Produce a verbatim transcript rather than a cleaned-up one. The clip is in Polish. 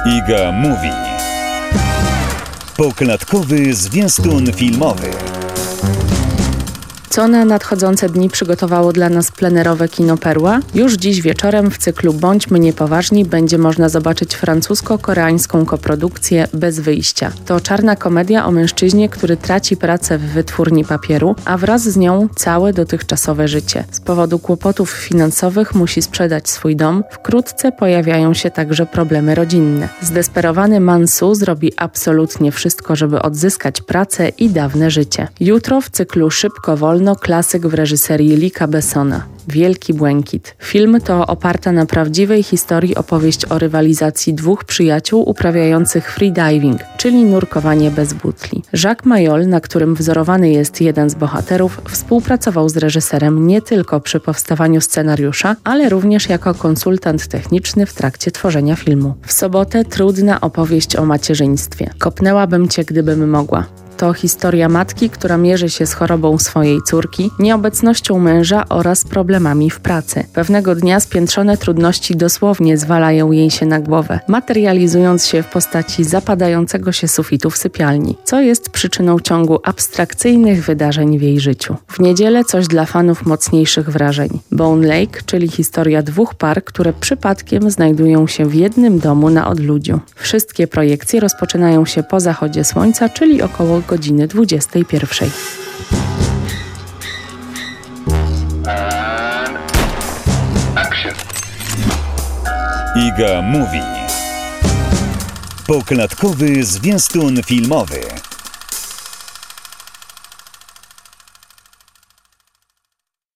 Iga Mówi. Poklatkowy zwiastun filmowy. Co na nadchodzące dni przygotowało dla nas plenerowe kino Perła? Już dziś wieczorem w cyklu Bądźmy Niepoważni będzie można zobaczyć francusko-koreańską koprodukcję Bez wyjścia. To czarna komedia o mężczyźnie, który traci pracę w wytwórni papieru, a wraz z nią całe dotychczasowe życie. Z powodu kłopotów finansowych musi sprzedać swój dom. Wkrótce pojawiają się także problemy rodzinne. Zdesperowany Mansu zrobi absolutnie wszystko, żeby odzyskać pracę i dawne życie. Jutro w cyklu Szybko Wolno klasyk w reżyserii Luca Bessona. Wielki Błękit. Film to oparta na prawdziwej historii opowieść o rywalizacji dwóch przyjaciół uprawiających freediving, czyli nurkowanie bez butli. Jacques Mayol, na którym wzorowany jest jeden z bohaterów, współpracował z reżyserem nie tylko przy powstawaniu scenariusza, ale również jako konsultant techniczny w trakcie tworzenia filmu. W sobotę trudna opowieść o macierzyństwie. Kopnęłabym cię, gdybym mogła. To historia matki, która mierzy się z chorobą swojej córki, nieobecnością męża oraz problemami w pracy. Pewnego dnia spiętrzone trudności dosłownie zwalają jej się na głowę, materializując się w postaci zapadającego się sufitu w sypialni, co jest przyczyną ciągu abstrakcyjnych wydarzeń w jej życiu. W niedzielę coś dla fanów mocniejszych wrażeń. Bone Lake, czyli historia dwóch par, które przypadkiem znajdują się w jednym domu na odludziu. Wszystkie projekcje rozpoczynają się po zachodzie słońca, czyli około godziny dwudziestej pierwszej. Iga Mówi. Poklatkowy zwiastun filmowy.